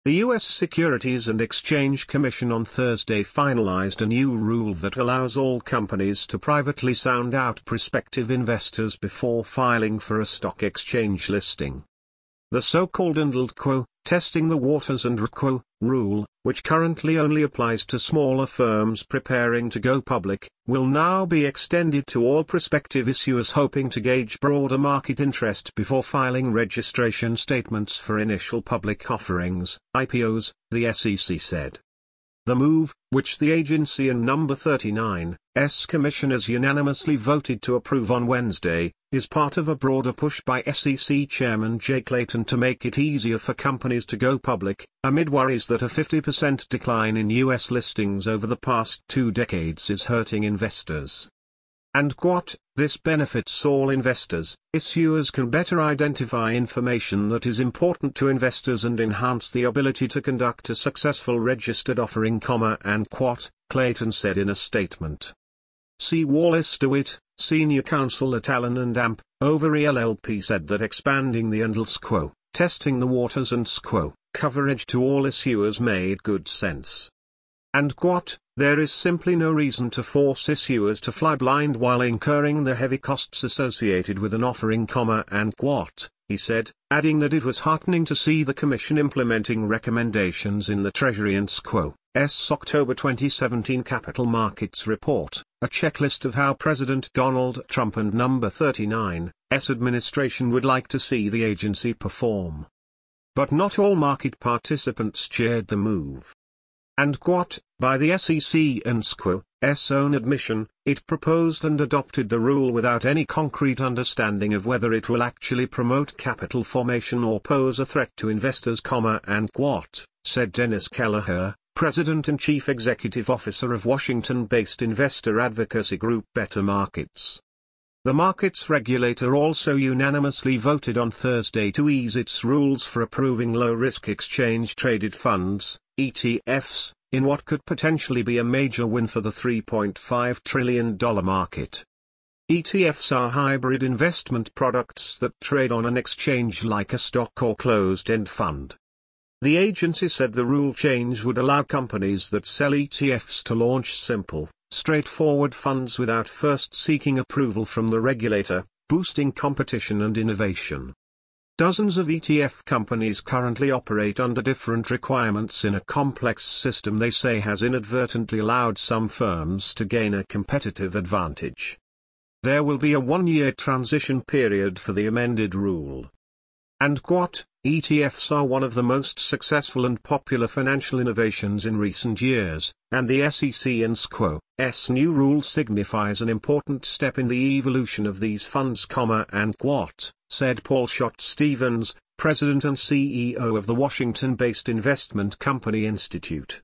The U.S. Securities and Exchange Commission on Thursday finalized a new rule that allows all companies to privately sound out prospective investors before filing for a stock exchange listing. The so-called NDLT quo, testing the waters and RQuo rule, which currently only applies to smaller firms preparing to go public, will now be extended to all prospective issuers hoping to gauge broader market interest before filing registration statements for initial public offerings, IPOs, the SEC said. The move, which the agency and number 39's commissioners unanimously voted to approve on Wednesday, is part of a broader push by SEC Chairman Jay Clayton to make it easier for companies to go public, amid worries that a 50% decline in U.S. listings over the past 2 decades is hurting investors. And quote, this benefits all investors. Issuers can better identify information that is important to investors and enhance the ability to conduct a successful registered offering, and quote, Clayton said in a statement. C. Wallace DeWitt, senior counsel at Allen & Amp, Overy LLP, said that expanding the NDLT's quo, testing the waters and SQO coverage to all issuers made good sense. And quote, there is simply no reason to force issuers to fly blind while incurring the heavy costs associated with an offering, and quote, he said, adding that it was heartening to see the Commission implementing recommendations in the Treasury and SQO's October 2017 Capital Markets Report, a checklist of how President Donald Trump and number 39's administration would like to see the agency perform. But not all market participants cheered the move. And quote, by the SEC and SQO's own admission, it proposed and adopted the rule without any concrete understanding of whether it will actually promote capital formation or pose a threat to investors, and quote, said Dennis Kelleher, President and Chief Executive Officer of Washington-based investor advocacy group Better Markets. The markets regulator also unanimously voted on Thursday to ease its rules for approving low-risk exchange-traded funds, ETFs, in what could potentially be a major win for the $3.5 trillion market. ETFs are hybrid investment products that trade on an exchange like a stock or closed-end fund. The agency said the rule change would allow companies that sell ETFs to launch simple, straightforward funds without first seeking approval from the regulator, boosting competition and innovation. Dozens of ETF companies currently operate under different requirements in a complex system they say has inadvertently allowed some firms to gain a competitive advantage. There will be a 1-year transition period for the amended rule. And quote, ETFs are one of the most successful and popular financial innovations in recent years, and the SEC and SQO's new rule signifies an important step in the evolution of these funds, and quote, said Paul Schott Stevens, President and CEO of the Washington-based investment company Institute.